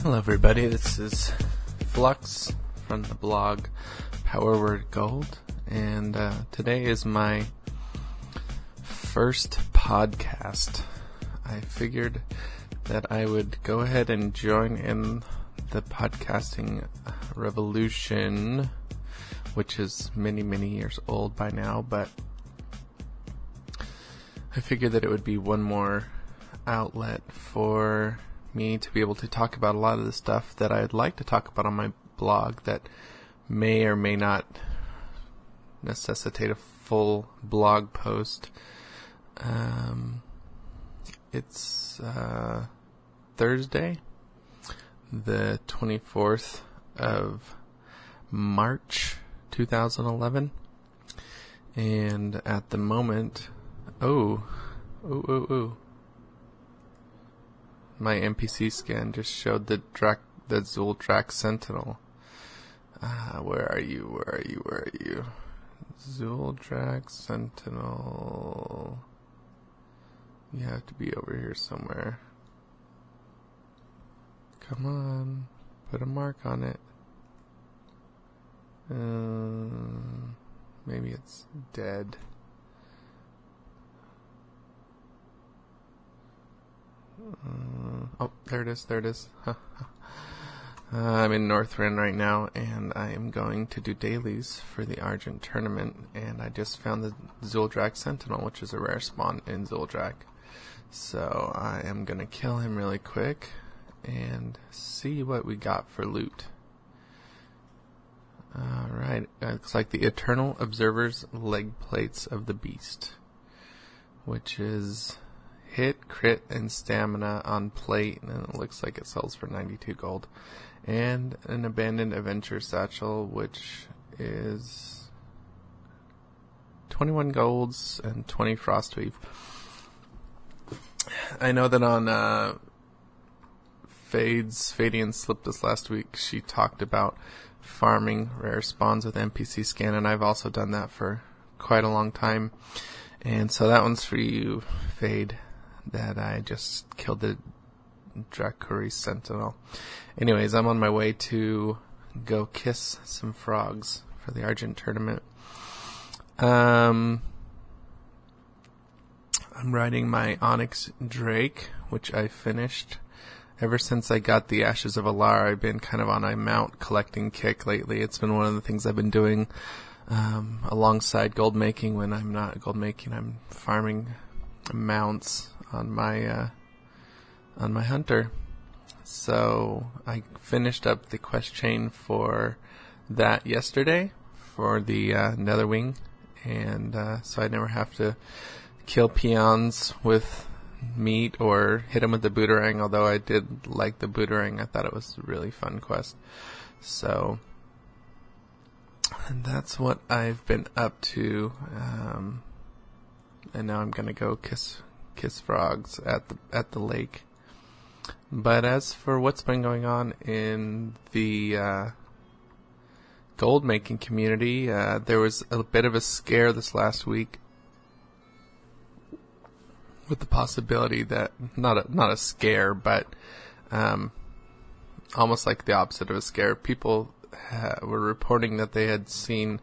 Hello everybody, this is Flux from the blog Power Word Gold, and today is my first podcast. I figured that I would go ahead and join in the podcasting revolution, which is many, many years old by now, but I figured that it would be one more outlet for me to be able to talk about a lot of the stuff that I'd like to talk about on my blog that may or may not necessitate a full blog post. It's Thursday, the 24th of March 2011, and at the moment, my NPC scan just showed the Zuuldrack Sentinel. Where are you? Zuuldrack Sentinel. You have to be over here somewhere. Come on. Put a mark on it. Maybe it's dead. There it is. I'm in Northrend right now, and I am going to do dailies for the Argent tournament, and I just found the Zuuldrack Sentinel, which is a rare spawn in Zuuldrack. So I am going to kill him really quick and see what we got for loot. Alright, looks like the Eternal Observer's Leg Plates of the Beast, which is hit, crit, and stamina on plate, and it looks like it sells for 92 gold. And an Abandoned Adventure Satchel, which is 21 golds and 20 Frostweave. I know that on Fadian Slip this last week, she talked about farming rare spawns with NPC scan, and I've also done that for quite a long time. And so that one's for you, Fade, that I just killed the Dracuri Sentinel. Anyways, I'm on my way to go kiss some frogs for the Argent tournament. I'm riding my Onyx Drake, which I finished. Ever since I got the Ashes of Alara, I've been kind of on a mount collecting kick lately. It's been one of the things I've been doing alongside gold making. When I'm not gold making, I'm farming mounts on my hunter. So I finished up the quest chain for that yesterday for the Netherwing, and so I never have to kill peons with meat or hit them with the Boomerang, although I did like the Boomerang. I thought it was a really fun quest. So and that's what I've been up to, and now I'm gonna go kiss frogs at the lake. But as for what's been going on in the gold making community, there was a bit of a scare this last week with the possibility that not a scare, but almost like the opposite of a scare. People were reporting that they had seen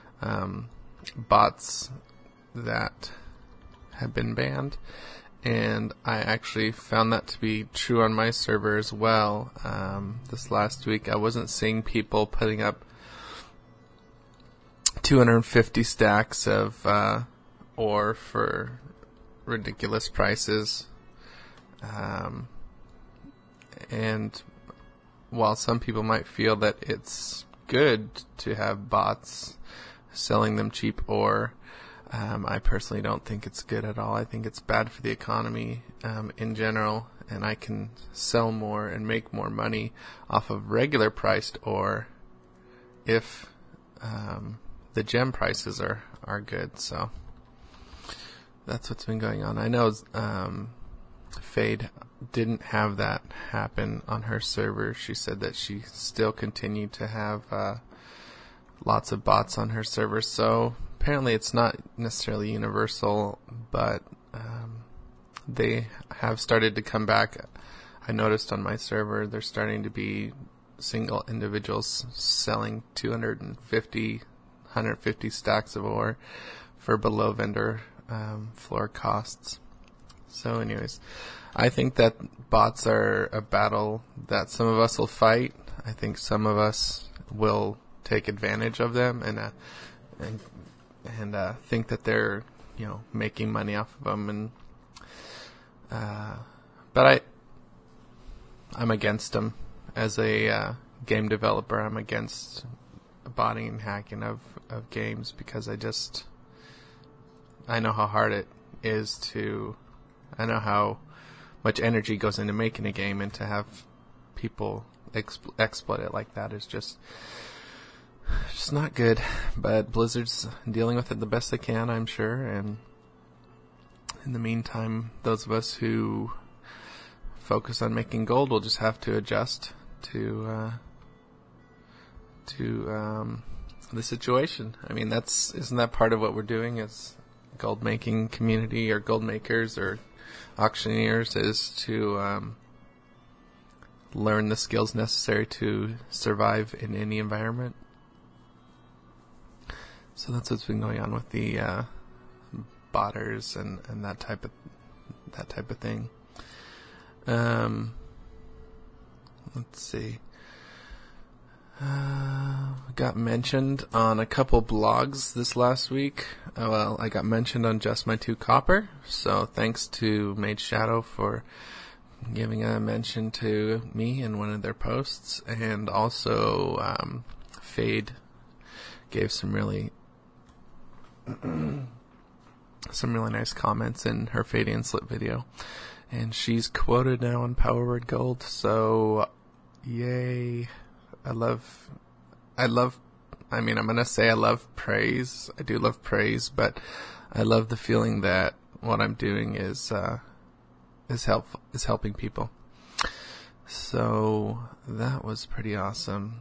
bots that had been banned, and I actually found that to be true on my server as well. This last week I wasn't seeing people putting up 250 stacks of ore for ridiculous prices, and while some people might feel that it's good to have bots selling them cheap ore, I personally don't think it's good at all. I think it's bad for the economy in general, and I can sell more and make more money off of regular priced ore if the gem prices are good. So that's what's been going on. I know Fade didn't have that happen on her server. She said that she still continued to have lots of bots on her server, so apparently it's not necessarily universal, but they have started to come back I noticed on my server there's starting to be single individuals selling 150 stacks of ore for below vendor floor costs. So anyways, I think that bots are a battle that some of us will fight. I think some of us will take advantage of them and think that they're, making money off of them. But I'm against them as a game developer. I'm against botting and hacking of games because I know how hard it is I know how much energy goes into making a game, and to have people exploit it like that is just not good. But Blizzard's dealing with it the best they can, I'm sure. And in the meantime, those of us who focus on making gold will just have to adjust to the situation. I mean, isn't that part of what we're doing as gold making community, or gold makers, or auctioneers, is to learn the skills necessary to survive in any environment. So that's what's been going on with the botters and that type of thing. Let's see. Got mentioned on a couple blogs this last week. Well, I got mentioned on Just My Two Copper, so thanks to Mage Shadow for giving a mention to me in one of their posts, and also Fade gave some really nice comments in her Fadian Slip video, and she's quoted now on Power Word Gold, so yay. I'm gonna say I love praise. I do love praise, but I love the feeling that what I'm doing is helping people. So that was pretty awesome.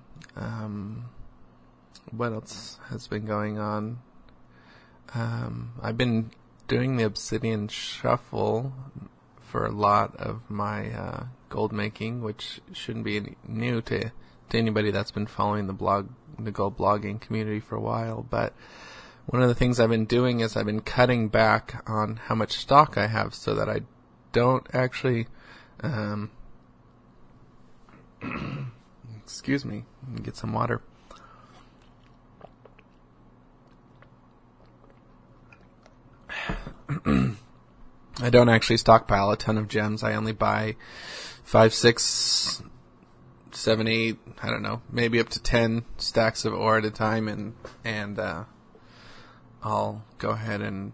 What else has been going on? I've been doing the Obsidian Shuffle for a lot of my gold making, which shouldn't be new to anybody that's been following the gold blogging community for a while. But one of the things I've been doing is I've been cutting back on how much stock I have so that I don't actually excuse me, let me get some water. I don't actually stockpile a ton of gems. I only buy 5, 6, 7, 8, I don't know, maybe up to 10 stacks of ore at a time, and I'll go ahead and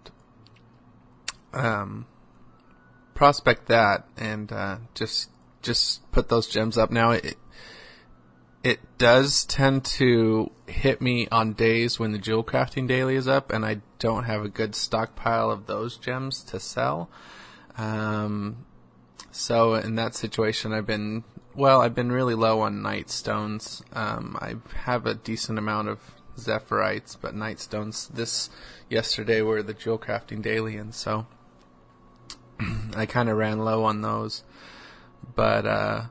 prospect that and just put those gems up. Now it does tend to hit me on days when the jewel crafting daily is up and I don't have a good stockpile of those gems to sell. So in that situation, I've been really low on night stones. I have a decent amount of Zephyrite, but night stones yesterday were the jewel crafting daily, and so I kind of ran low on those. But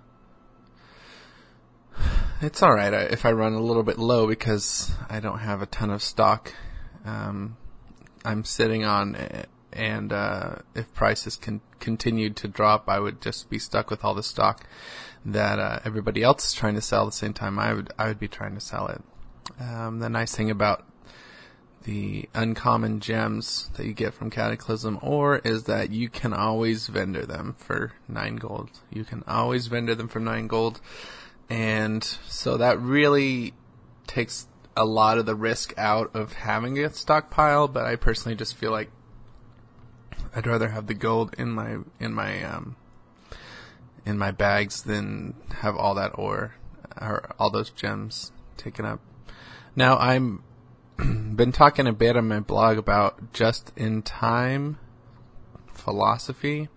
it's all right if I run a little bit low because I don't have a ton of stock I'm sitting on, and if prices continued to drop, I would just be stuck with all the stock that everybody else is trying to sell at the same time I would be trying to sell it. The nice thing about the uncommon gems that you get from Cataclysm ore is that you can always vendor them for 9 gold. You can always vendor them for 9 gold. And so that really takes a lot of the risk out of having a stockpile, but I personally just feel like I'd rather have the gold in my bags than have all that ore or all those gems taken up. Now I'm been talking a bit on my blog about just-in-time philosophy.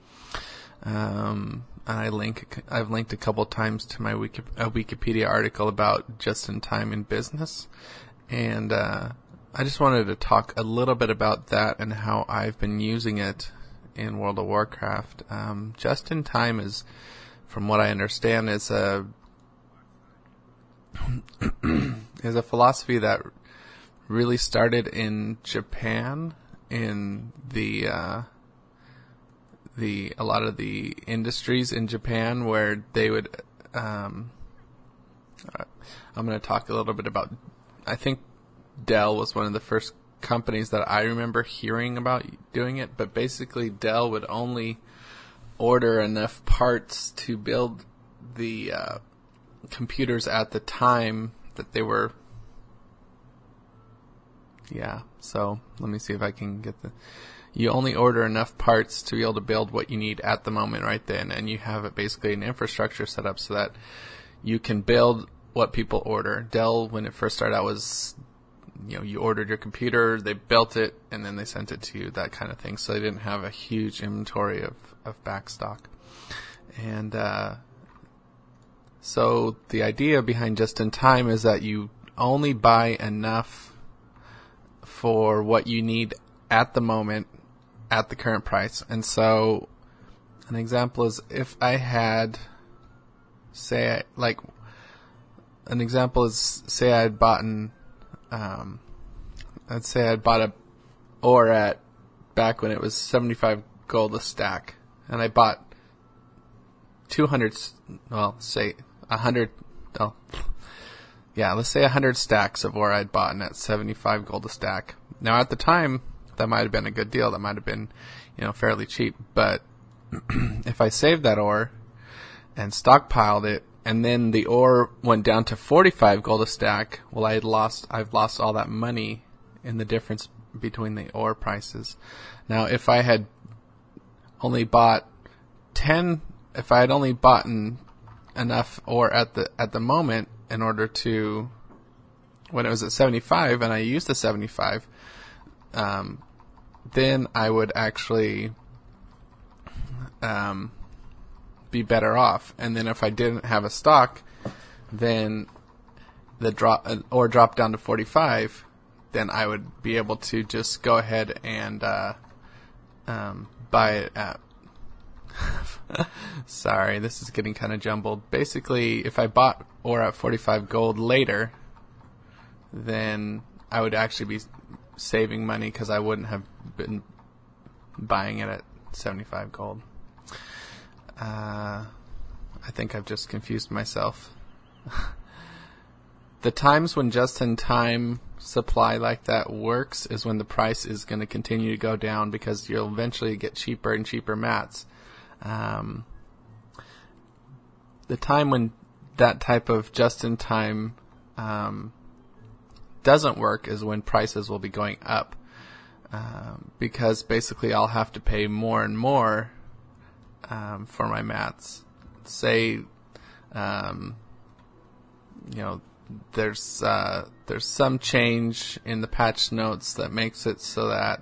I've linked a couple times to my Wikipedia article about just-in-time in business, and I just wanted to talk a little bit about that and how I've been using it in World of Warcraft. Just-in-time is from what I understand, is a is a philosophy that really started in Japan, in a lot of the industries in Japan, where they would I'm going to talk a little bit about, I think Dell was one of the first companies that I remember hearing about doing it, but basically Dell would only order enough parts to build the computers at the time that they were. Yeah, so let me see if I can get you only order enough parts to be able to build what you need at the moment right then, and you have basically an infrastructure set up so that you can build what people order. Dell, when it first started out, was, you ordered your computer, they built it, and then they sent it to you, that kind of thing. So they didn't have a huge inventory of back stock. And so the idea behind just-in-time is that you only buy enough for what you need at the moment, at the current price. And so an example is if I had, say I had bought I'd say I'd bought a ore at, back when it was 75 gold a stack, and I bought 200, let's say 100 stacks of ore I'd bought at 75 gold a stack. Now at the time, that might have been a good deal. That might have been, fairly cheap. But if I saved that ore and stockpiled it, and then the ore went down to 45 gold a stack, well, I've lost all that money in the difference between the ore prices. Now, if I had only bought enough ore at the moment in order to, when it was at 75 and I used the 75, then I would actually be better off. And then if I didn't have a stock, then the ore dropped down to 45, then I would be able to just go ahead and buy it at sorry, this is getting kind of jumbled. Basically, if I bought ore at 45 gold later, then I would actually be saving money because I wouldn't have been buying it at 75 gold. I think I've just confused myself. The times when just-in-time supply like that works is when the price is going to continue to go down, because you'll eventually get cheaper and cheaper mats. The time when that type of just-in-time doesn't work is when prices will be going up, because basically I'll have to pay more and more for my mats. Say, there's some change in the patch notes that makes it so that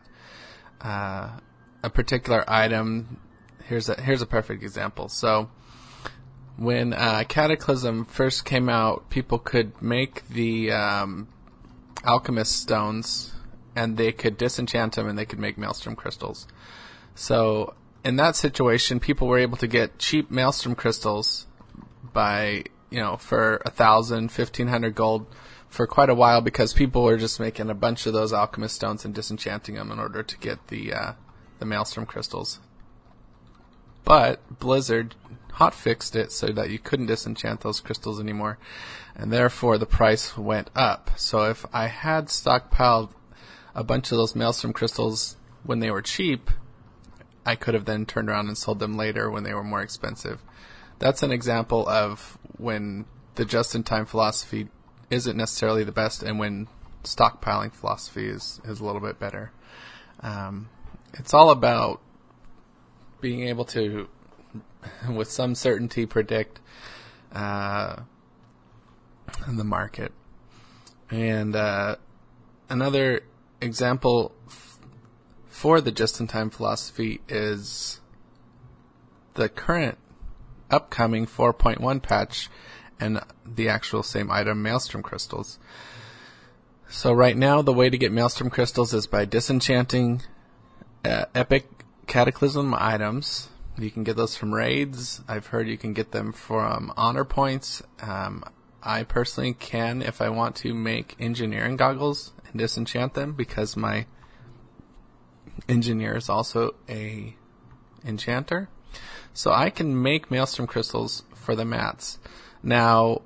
a particular item. Here's a perfect example. So when Cataclysm first came out, people could make the alchemist stones, and they could disenchant them, and they could make maelstrom crystals. So in that situation, people were able to get cheap maelstrom crystals by, for 1,000, 1,500 gold for quite a while, because people were just making a bunch of those alchemist stones and disenchanting them in order to get the maelstrom crystals. But Blizzard hotfixed it so that you couldn't disenchant those crystals anymore, and therefore the price went up. So if I had stockpiled a bunch of those maelstrom crystals when they were cheap, I could have then turned around and sold them later when they were more expensive. That's an example of when the just-in-time philosophy isn't necessarily the best, and when stockpiling philosophy is a little bit better. It's all about being able to, with some certainty, predict the market. And another example for the just-in-time philosophy is the current upcoming 4.1 patch and the actual same item, maelstrom crystals. So right now, the way to get maelstrom crystals is by disenchanting epic Cataclysm items You can get those from raids. I've heard you can get them from honor points. I personally can, if I want to, make engineering goggles and disenchant them, because my engineer is also a enchanter. So I can make Maelstrom crystals for the mats. Now,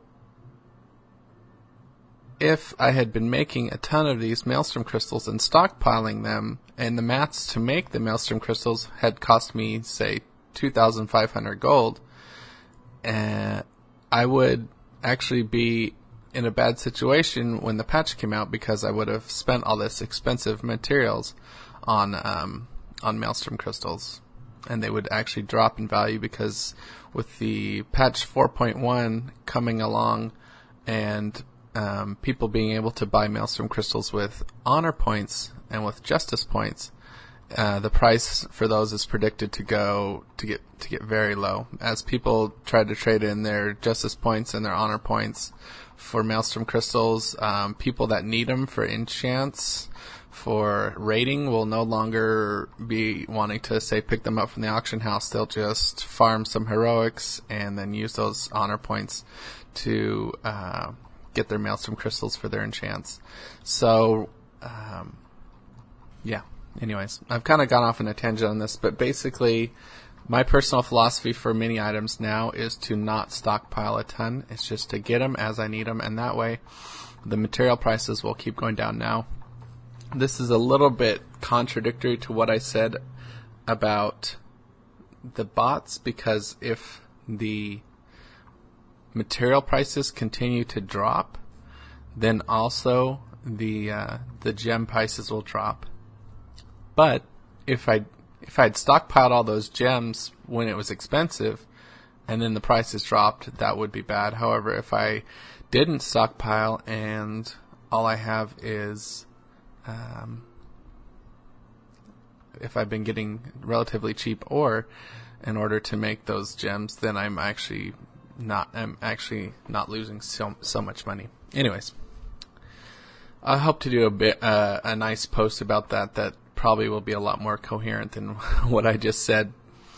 if I had been making a ton of these Maelstrom crystals and stockpiling them, and the mats to make the Maelstrom crystals had cost me, say, 2,500 gold, I would actually be in a bad situation when the patch came out, because I would have spent all this expensive materials on Maelstrom crystals, and they would actually drop in value, because with the patch 4.1 coming along and people being able to buy Maelstrom crystals with honor points and with justice points, the price for those is predicted to get very low, as people try to trade in their justice points and their honor points for Maelstrom crystals. People that need them for enchants, for raiding, will no longer be wanting to, say, pick them up from the auction house. They'll just farm some heroics and then use those honor points to get their Maelstrom crystals for their enchants. So, yeah. Anyways, I've kind of gone off on a tangent on this, but basically, my personal philosophy for mini items now is to not stockpile a ton. It's just to get them as I need them, and that way, the material prices will keep going down. Now, this is a little bit contradictory to what I said about the bots, because if the material prices continue to drop, then also the gem prices will drop. But if I'd stockpiled all those gems when it was expensive, and then the prices dropped, that would be bad. However, if I didn't stockpile and all I have is, if I've been getting relatively cheap ore in order to make those gems, then I'm actually not losing so much money. Anyways, I hope to do a nice post about that probably will be a lot more coherent than what I just said.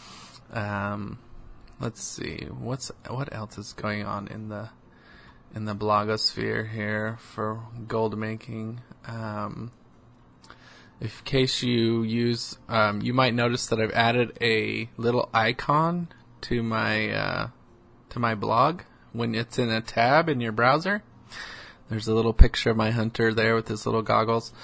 Let's see, what else is going on in the blogosphere here for gold making. In case you use, you might notice that I've added a little icon to my blog when it's in a tab in your browser. There's a little picture of my hunter there with his little goggles.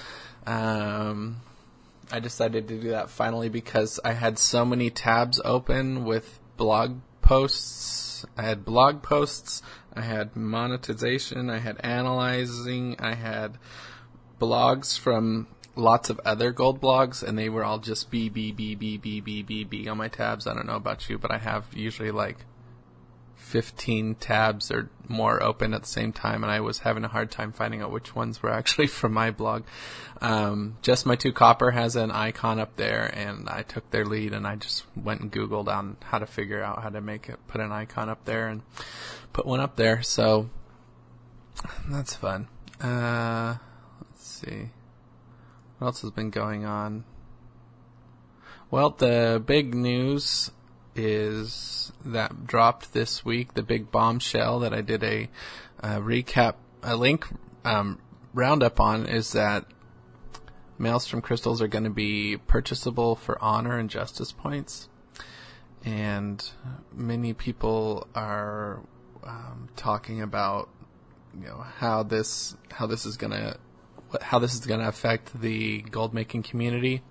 I decided to do that finally because I had so many tabs open with blog posts. I had blog posts, I had monetization, I had analyzing, I had blogs from lots of other gold blogs, and they were all just B on my tabs. I don't know about you, but I have usually like 15 tabs or more open at the same time, and I was having a hard time finding out which ones were actually from my blog. Just My Two Copper has an icon up there, and I took their lead, and I just went and Googled on how to figure out how to put an icon up there, and put one up there. So that's fun. Let's see. What else has been going on? Well, the big news is that dropped this week, the big bombshell that I did a link roundup on, is that Maelstrom crystals are going to be purchasable for honor and justice points, and many people are talking about, how this is going to affect the gold making community.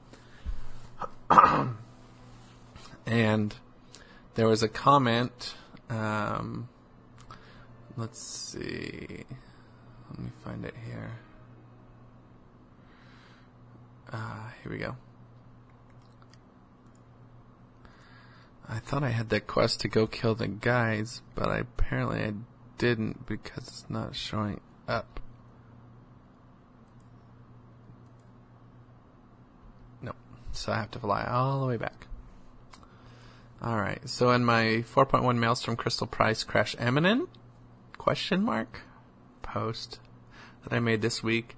And there was a comment, let's see, let me find it here. Here we go. I thought I had that quest to go kill the guys, but apparently I didn't because it's not showing up. Nope. So I have to fly all the way back. Alright, so in my 4.1 Maelstrom Crystal Price Crash Imminent? Post that I made this week.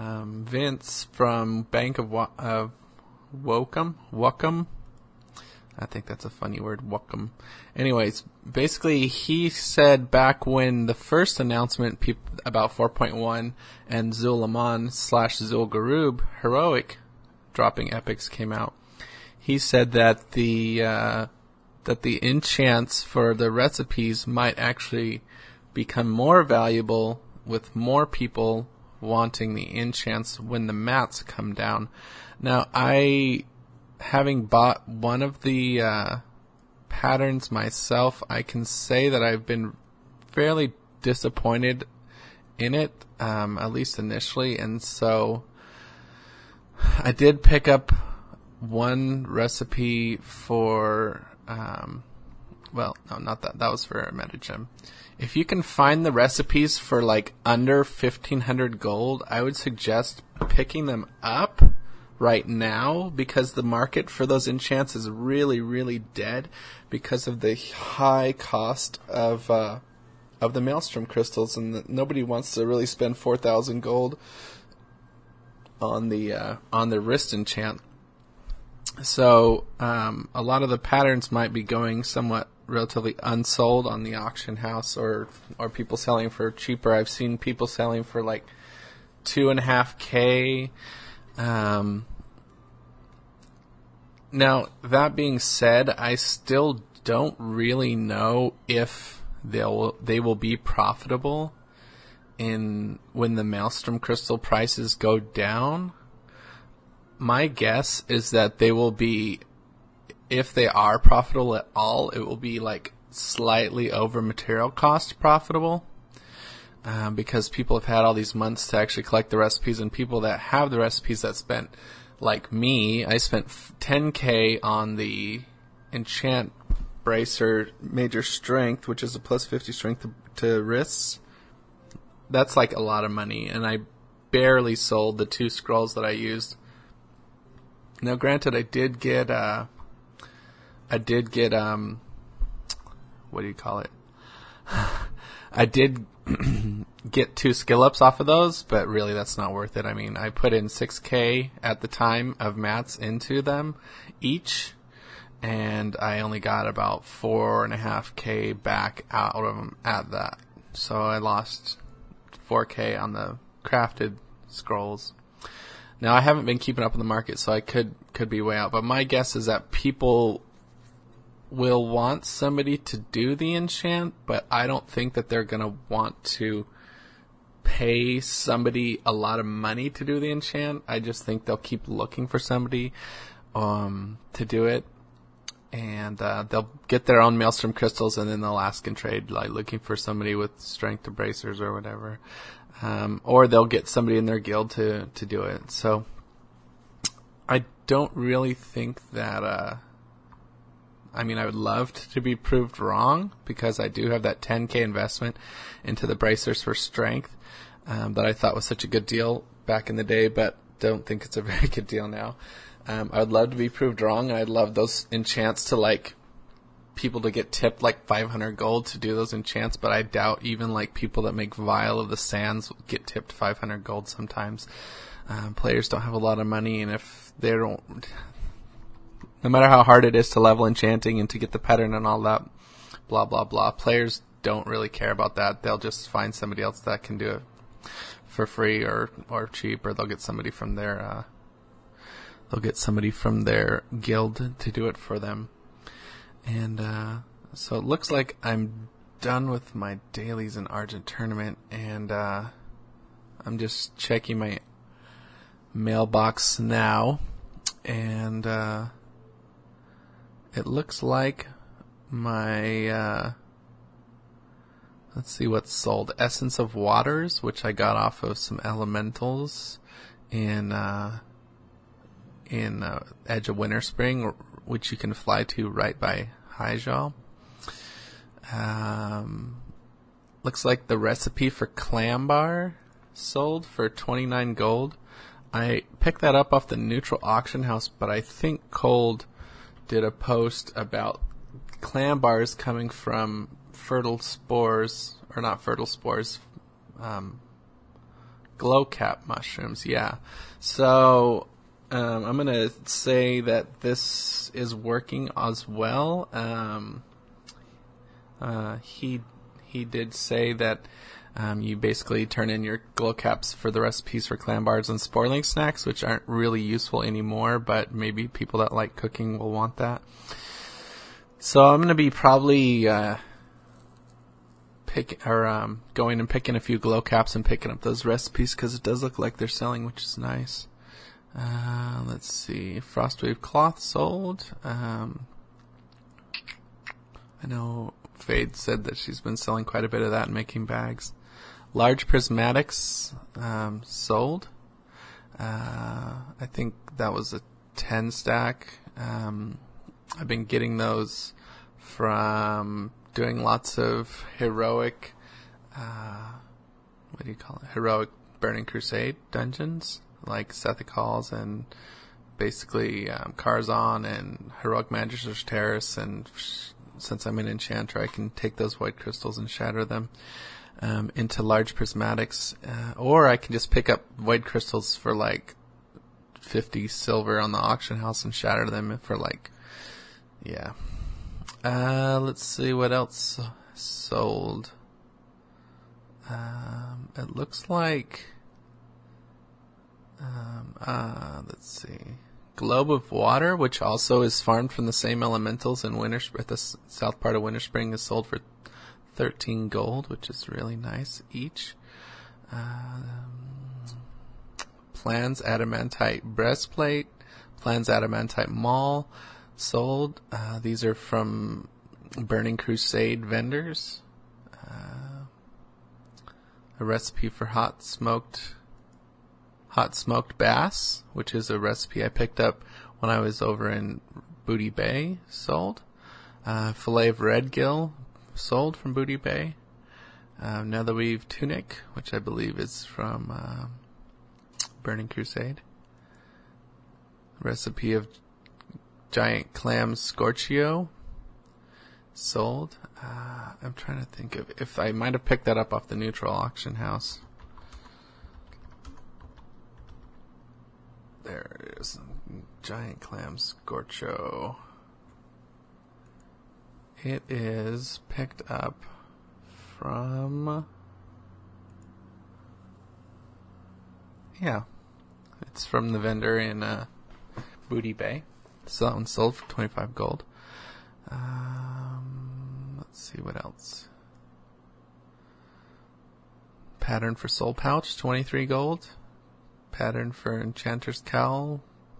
Vince from Bank of Wacom I think that's a funny word, Wacom. Anyways, basically he said back when the first announcement about 4.1 and Zul-Aman / Zul'Gurub Heroic dropping epics came out, he said that the enchants for the recipes might actually become more valuable with more people wanting the enchants when the mats come down. Now, having bought one of the patterns myself, I can say that I've been fairly disappointed in it, at least initially, and so I did pick up one recipe for, well, no, not that. That was for a Metagem. If you can find the recipes for like under 1,500 gold, I would suggest picking them up right now, because the market for those enchants is really, really dead because of the high cost of the Maelstrom crystals, and nobody wants to really spend 4,000 gold on the wrist enchant. So a lot of the patterns might be going somewhat relatively unsold on the auction house, or people selling for cheaper. I've seen people selling for like 2.5K. Now, that being said, I still don't really know if they will be profitable when the Maelstrom crystal prices go down. My guess is that they will be, if they are profitable at all, it will be like slightly over material cost profitable, because people have had all these months to actually collect the recipes, and people that have the recipes that spent, like me, I spent 10K on the Enchant Bracer Major Strength, which is a plus 50 strength to wrists. That's like a lot of money, and I barely sold the 2 scrolls that I used. Now, granted, I did get what do you call it? I did get 2 skill ups off of those, but really that's not worth it. I mean, I put in 6K at the time of mats into them each, and I only got about 4.5K back out of them at that. So I lost 4K on the crafted scrolls. Now, I haven't been keeping up in the market, so I could be way out, but my guess is that people will want somebody to do the enchant, but I don't think that they're going to want to pay somebody a lot of money to do the enchant. I just think they'll keep looking for somebody to do it, and they'll get their own Maelstrom crystals, and then they'll ask and trade, like looking for somebody with strength to bracers or whatever, or they'll get somebody in their guild to do it. So I don't really think that I mean, I would love to be proved wrong, because I do have that 10K investment into the bracers for strength that I thought was such a good deal back in the day, but don't think it's a very good deal now. I would love to be proved wrong, and I'd love those enchants to, like, people to get tipped like 500 gold to do those enchants, but I doubt even like people that make Vial of the Sands get tipped 500 gold sometimes. Players don't have a lot of money, and if they don't, no matter how hard it is to level enchanting and to get the pattern and all that, blah, blah, blah, players don't really care about that. They'll just find somebody else that can do it for free or cheap, or they'll get somebody from their guild to do it for them. And so it looks like I'm done with my dailies in Argent Tournament, and I'm just checking my mailbox now, and it looks like my let's see what's sold. Essence of Waters, which I got off of some elementals in Edge of Winter Spring, which you can fly to right by Hyjal. Looks like the recipe for Clambar sold for 29 gold. I picked that up off the neutral auction house, but I think Cold did a post about Clambars coming from fertile spores, or not fertile spores, glowcap mushrooms, yeah. So I'm going to say that this is working as well. He did say that you basically turn in your glow caps for the recipes for clam bars and sporling snacks, which aren't really useful anymore, but maybe people that like cooking will want that. So I'm going to be probably going and picking a few glow caps and picking up those recipes because it does look like they're selling, which is nice. Let's see. Frostwave cloth sold. I know Fade said that she's been selling quite a bit of that and making bags. Large prismatics sold. I think that was a 10 stack. I've been getting those from doing lots of heroic, heroic Burning Crusade dungeons, like Sethic Halls and basically Karzon and Heroic Magister's Terrace, and since I'm an enchanter, I can take those white crystals and shatter them into large prismatics, or I can just pick up white crystals for like 50 silver on the auction house and shatter them for like, yeah. Let's see what else sold. It looks like, let's see. Globe of Water, which also is farmed from the same elementals in at the south part of Winterspring, is sold for 13 gold, which is really nice each. Plans Adamantite Breastplate, Plans Adamantite Maul sold. These are from Burning Crusade vendors. A recipe for hot smoked bass, which is a recipe I picked up when I was over in Booty Bay, sold. Fillet of Redgill sold from Booty Bay. Netherweave Tunic, which I believe is from Burning Crusade. Recipe of Giant Clam Scorchio sold. I'm trying to think of if I might have picked that up off the neutral auction house. There it is. Giant Clam Scorcho. It is picked up from... Yeah. It's from the vendor in Booty Bay. So that one sold for 25 gold. Let's see what else. Pattern for Soul Pouch, 23 gold. Pattern for Enchanter's Cowl,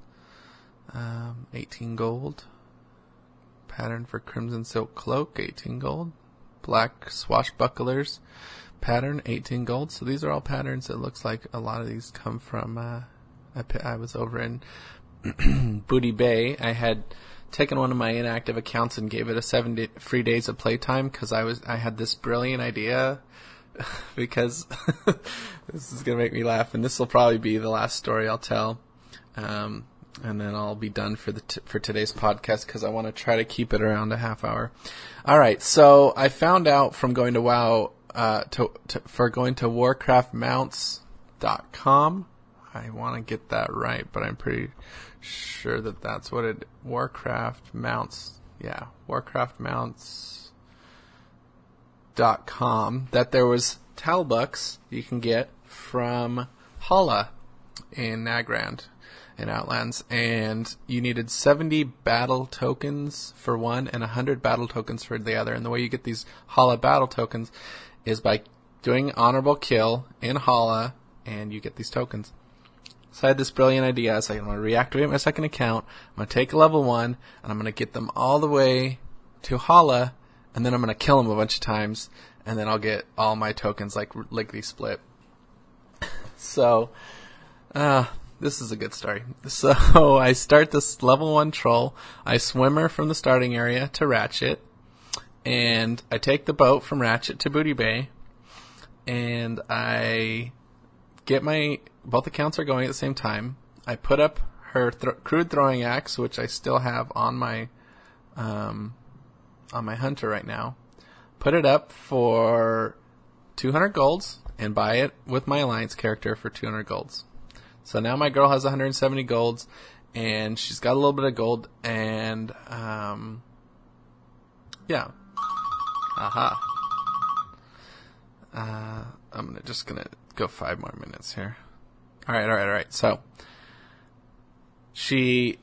18 gold. Pattern for Crimson Silk Cloak, 18 gold. Black Swashbucklers pattern, 18 gold. So these are all patterns. It looks like a lot of these come from, I was over in Booty Bay. I had taken one of my inactive accounts and gave it a 7 free days of playtime because I had this brilliant idea because this is going to make me laugh, and this will probably be the last story I'll tell. And then I'll be done for for today's podcast because I want to try to keep it around a half hour. All right, so I found out from going to WoW for going to WarcraftMounts.com. I want to get that right, but I'm pretty sure that that's what it. Warcraft Mounts, yeah, WarcraftMounts.com. That there was Talbucks you can get from Hala in Nagrand. In Outlands, and you needed 70 battle tokens for one and 100 battle tokens for the other. And the way you get these Hala battle tokens is by doing honorable kill in Hala, and you get these tokens. So I had this brilliant idea. I was like, I'm going to reactivate my second account. I'm going to take a level 1, and I'm going to get them all the way to Hala, and then I'm going to kill them a bunch of times, and then I'll get all my tokens like lickety split. So, this is a good story. So I start this level 1 troll. I swim her from the starting area to Ratchet. And I take the boat from Ratchet to Booty Bay. And I get both accounts are going at the same time. I put up her crude throwing axe, which I still have on my hunter right now. Put it up for 200 golds and buy it with my alliance character for 200 golds. So now my girl has 170 golds, and she's got a little bit of gold, and, yeah. Aha. I'm just gonna go 5 more minutes here. Alright. So, she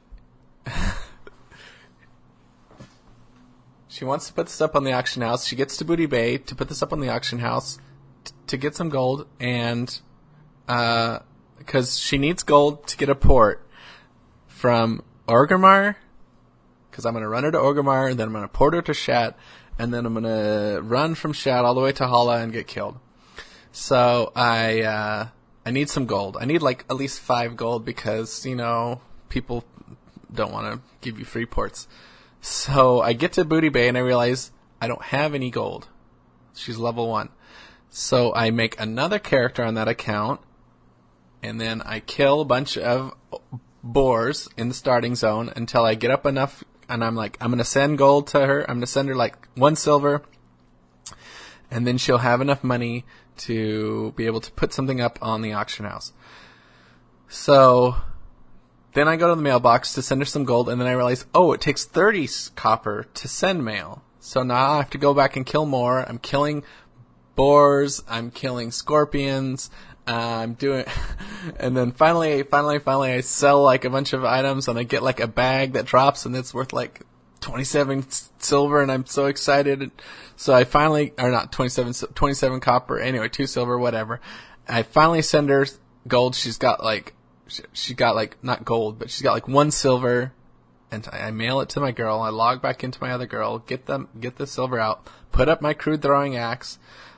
wants to put this up on the auction house. She gets to Booty Bay to put this up on the auction house to get some gold, and, because she needs gold to get a port from Orgrimmar, because I'm going to run her to Orgrimmar, and then I'm going to port her to Shat, and then I'm going to run from Shat all the way to Hala and get killed. So I need some gold. I need like at least 5 gold because, people don't want to give you free ports. So I get to Booty Bay and I realize I don't have any gold. She's level 1. So I make another character on that account, and then I kill a bunch of boars in the starting zone until I get up enough, and I'm like, I'm going to send gold to her. I'm going to send her like 1 silver, and then she'll have enough money to be able to put something up on the auction house. So then I go to the mailbox to send her some gold, and then I realize, it takes 30 copper to send mail. So now I have to go back and kill more. I'm killing boars. I'm killing scorpions. I'm doing, and then finally, I sell like a bunch of items, and I get like a bag that drops, and it's worth like 27 silver, and I'm so excited. So I finally, or not 27 copper, anyway, 2 silver, whatever. I finally send her gold. She got like, not gold, but she's got like 1 silver, and I mail it to my girl. I log back into my other girl, get the silver out, put up my crude throwing axe,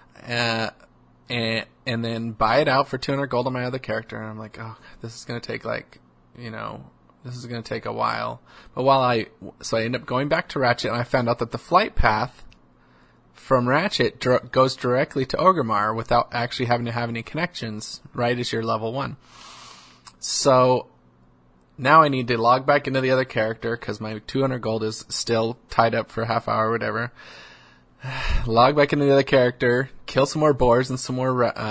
and then buy it out for 200 gold on my other character. And I'm like, this is going to take this is going to take a while. But so I end up going back to Ratchet, and I found out that the flight path from Ratchet goes directly to Orgrimmar without actually having to have any connections, right as you're level 1. So now I need to log back into the other character because my 200 gold is still tied up for a half hour or whatever. Log back into the other character, kill some more boars and some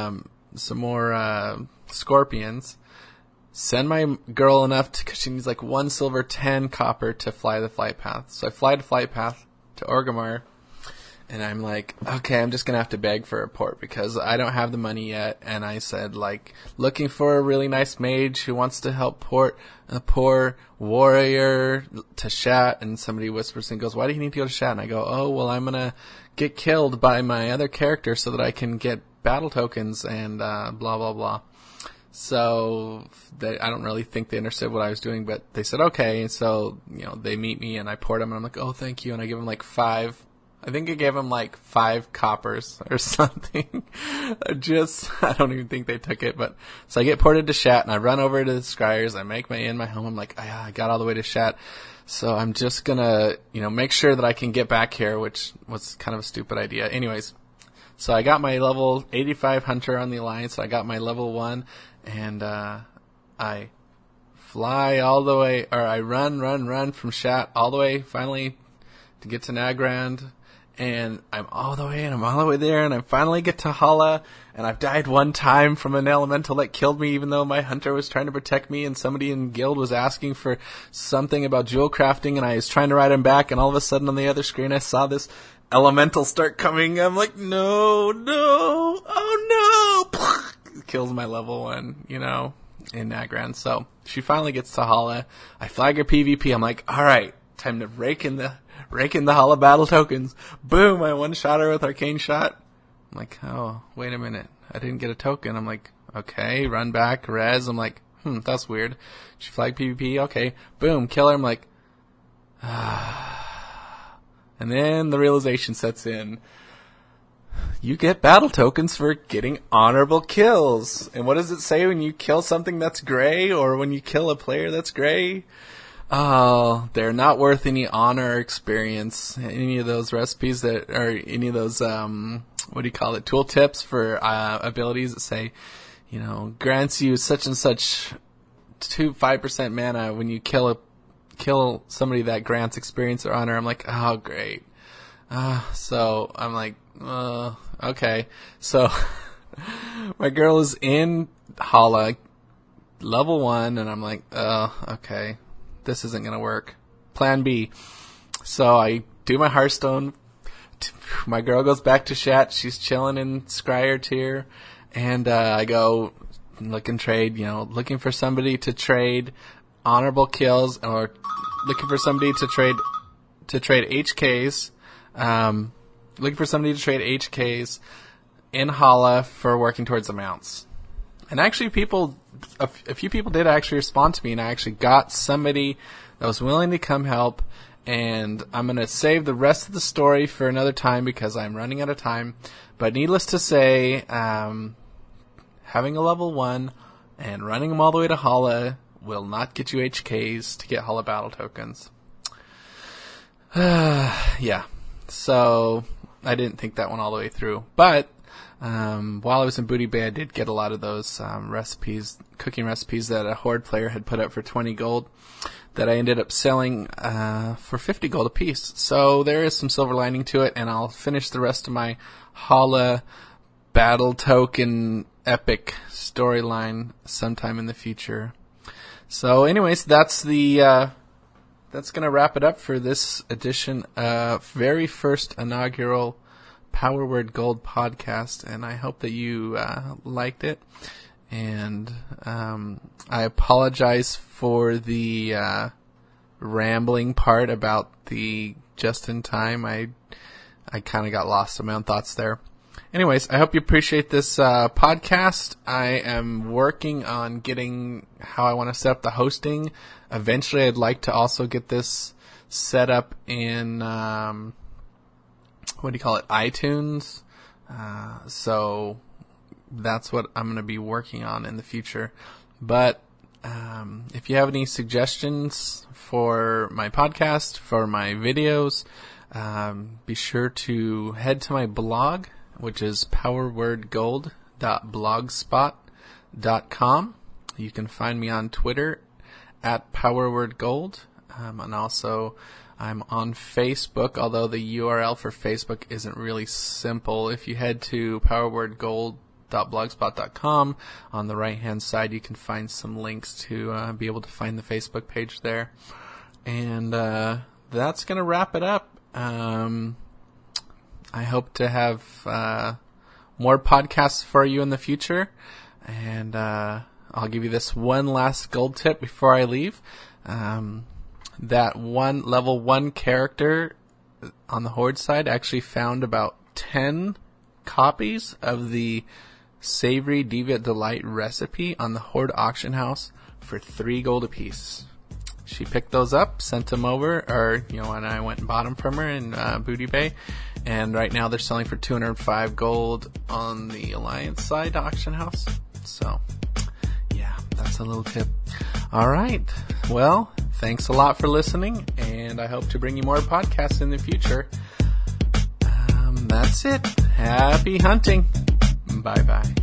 more scorpions. Send my girl enough because she needs like 1 silver, 10 copper to fly the flight path. So I fly the flight path to Orgrimmar, and I'm like, okay, I'm just gonna have to beg for a port because I don't have the money yet. And I said, like, looking for a really nice mage who wants to help port a poor warrior to Shat. And somebody whispers and goes, why do you need to go to Shat? And I go, I'm gonna get killed by my other character so that I can get battle tokens and blah blah blah. So I don't really think they understood what I was doing, but they said okay. And so they meet me and I port them, and I'm like, oh, thank you, and I give them like 5. I think I gave them like 5 coppers or something. I don't even think they took it, but so I get ported to Shat, and I run over to the Scryers. I make my home. I'm like, I got all the way to Shat. So I'm just gonna, make sure that I can get back here, which was kind of a stupid idea. Anyways, so I got my level 85 hunter on the Alliance. I got my level 1, and I fly all the way, or I run from Shat all the way, finally, to get to Nagrand. And I'm all the way there, and I finally get to Hala, and I've died 1 time from an elemental that killed me, even though my hunter was trying to protect me, and somebody in guild was asking for something about jewel crafting, and I was trying to write him back, and all of a sudden on the other screen I saw this elemental start coming. I'm like, no, oh no! Kills my level 1, in Nagrand. So she finally gets to Hala. I flag her PvP. I'm like, alright, time to rake in the Hala battle tokens. Boom, I one-shot her with Arcane Shot. I'm like, oh, wait a minute. I didn't get a token. I'm like, okay, run back, res. I'm like, that's weird. She flagged PvP, okay. Boom, kill her. I'm like, And then the realization sets in. You get battle tokens for getting honorable kills. And what does it say when you kill something that's gray, or when you kill a player that's gray? Oh, they're not worth any honor or experience. Any of those recipes or any of those, tool tips for abilities that say, grants you such and such 5% mana when you kill somebody that grants experience or honor. I'm like, oh, great. So I'm like, okay. So my girl is in Hala, level 1, and I'm like, oh, okay, this isn't going to work. Plan B. So I do my Hearthstone. My girl goes back to Shat. She's chilling in Scryer tier. And I go look and trade, looking for somebody to trade honorable kills, or looking for somebody to trade HKs. Looking for somebody to trade HKs in Hala for working towards the mounts. And actually a few people did actually respond to me, and I actually got somebody that was willing to come help. And I'm going to save the rest of the story for another time because I'm running out of time. But needless to say, having a level 1 and running them all the way to Hala will not get you HKs to get Hala battle tokens. Yeah. So I didn't think that one all the way through. But while I was in Booty Bay, I did get a lot of those cooking recipes that a Horde player had put up for 20 gold that I ended up selling for 50 gold a piece. So there is some silver lining to it, and I'll finish the rest of my Hala battle token epic storyline sometime in the future. So anyways, that's going to wrap it up for this edition of very first inaugural Power Word Gold podcast, and I hope that you liked it. And I apologize for the rambling part about the just in time. I kind of got lost in my own thoughts there. Anyways, I hope you appreciate this podcast. I am working on getting how I want to set up the hosting. Eventually, I'd like to also get this set up in iTunes. So that's what I'm going to be working on in the future. But if you have any suggestions for my podcast, for my videos, be sure to head to my blog, which is powerwordgold.blogspot.com. You can find me on Twitter at powerwordgold. And also I'm on Facebook, although the URL for Facebook isn't really simple. If you head to powerwordgold.blogspot.com, on the right-hand side you can find some links to be able to find the Facebook page there. And that's going to wrap it up. I hope to have more podcasts for you in the future. And I'll give you this one last gold tip before I leave. That one level 1 character on the Horde side actually found about 10 copies of the Savory Deviant Delight recipe on the Horde auction house for 3 gold apiece. She picked those up, sent them over, and I went and bought them from her in Booty Bay. And right now they're selling for 205 gold on the Alliance side auction house. So, yeah, that's a little tip. All right. Well, thanks a lot for listening, and I hope to bring you more podcasts in the future. That's it. Happy hunting. Bye-bye.